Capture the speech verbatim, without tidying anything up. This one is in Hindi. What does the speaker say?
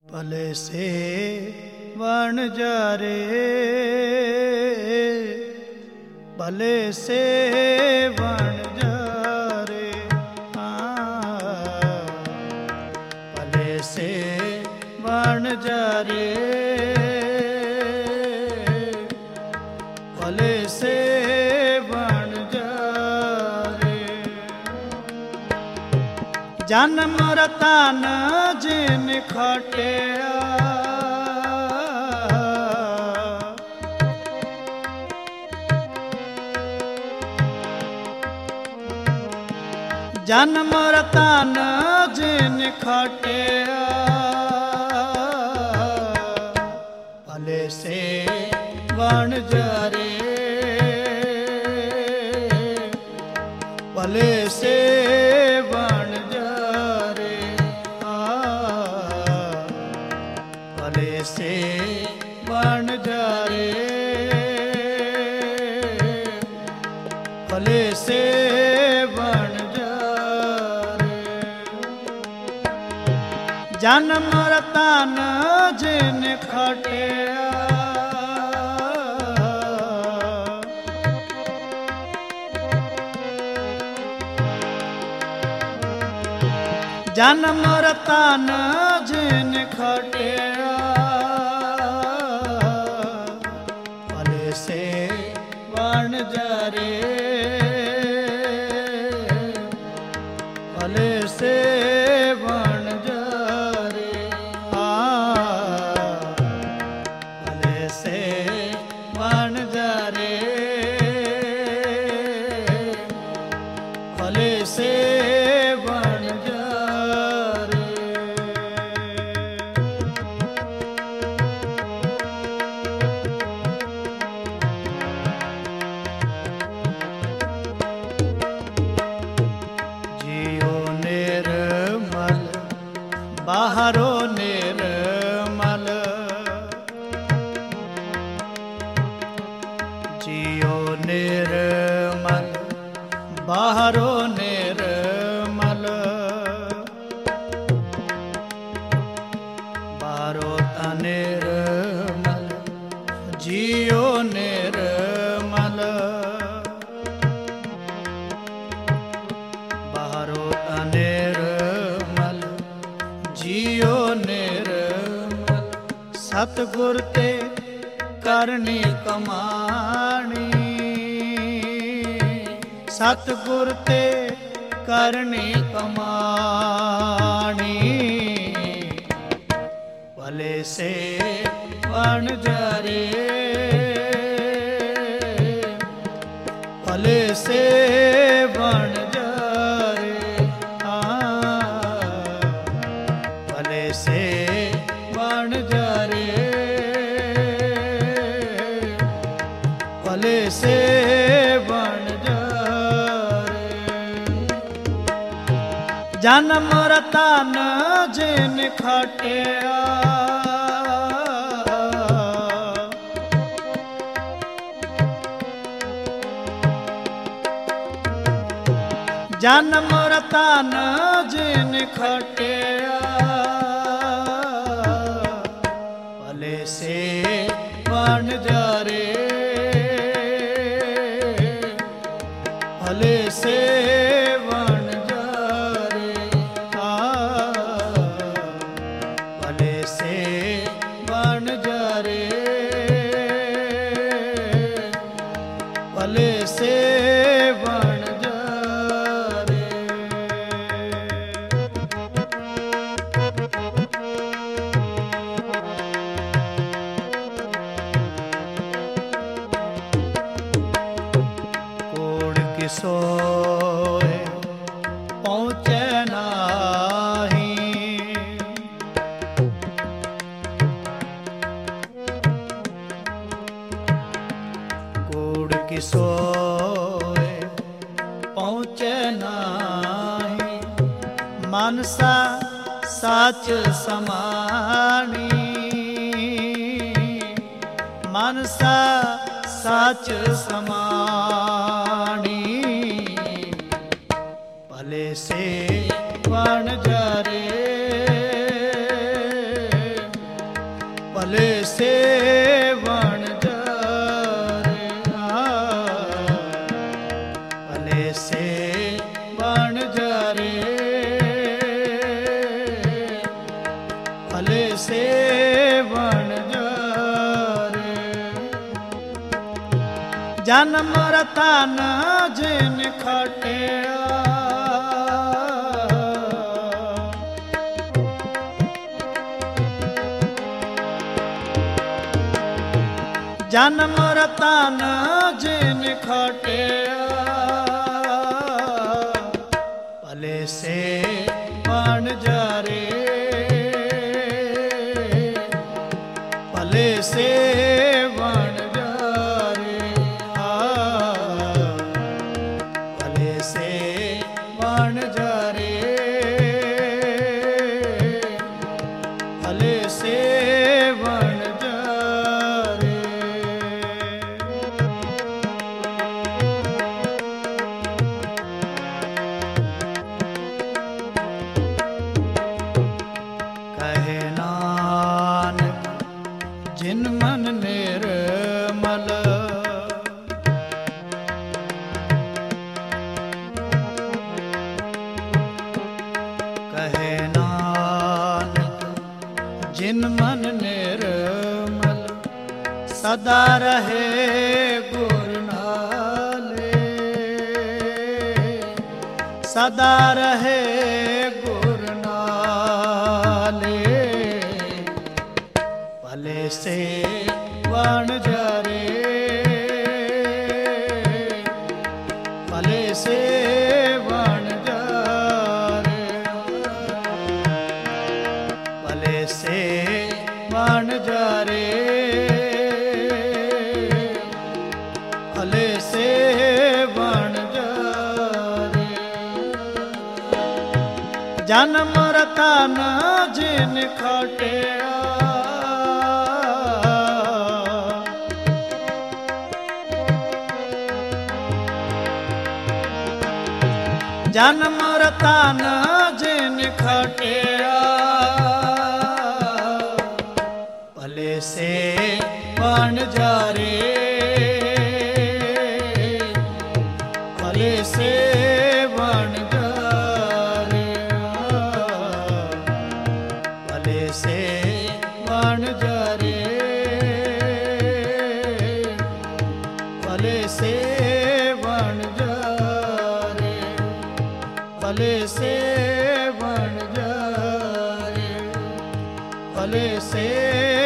भले से वण जारे, भले से वण जारे, हाँ भले से वण जारे, भले से वण जारे। जन्म रतन जिन खटिया, जन्म रतन जिन खटिया, भले से वण जारे, भले से वण जारे, भले से वण जारे, भले से वण जारे। जन्म रतन जिन खटिया, जन्म रतन जिन खटिया, भले से वण जारे, भले से वण जारे, भले से वण जारे, भले से वण जारे। जियो निर्मल बाहरो निर्मल, जियो निर्मल बाहरो निर्मल, बाहरो निर्मल जियो निर्मल, बाहरो निर्मल जियो निर्मल। सतगुर ते करनी कमाणी, सतगुर ते करनी कमाणी, भले से वण जारे, भले से वण जारे, भले से वण जारे, भले से वण जारे। जन्म रतन जिन खटिया, जन्म रतन जिन खटिया, भले से वण जारे, भले से वण जारे, भले से वण जारे, भले से वण जारे। कोड़ किसोए पहुँचे नाही, कोड़ किसोए पहुँचे नाही, मनसा साच समानी, मनसा साच समानी, भले से वण जारे, भले से बन जारे जन्म रतन जिन खटिया जन्म रतन जिन खटिया भले से बन जारे भले से बन जारे भले से बन जारे भले से बन जारे कहे नानक जिन मन निर्मल कहे नानक जिन मन निर्मल सदा रहे गुर नाले सदा रहे गुर नाले भले से बन जारे भले से बन जारे भले से बन जारे भले से बन जारे जन्म रतन जिन खटिया जन्म रतन जिन खटिया भले से बन जारे भले से बन जारे भले से बन जारे भले से बन जारे भले से बन जारे भले से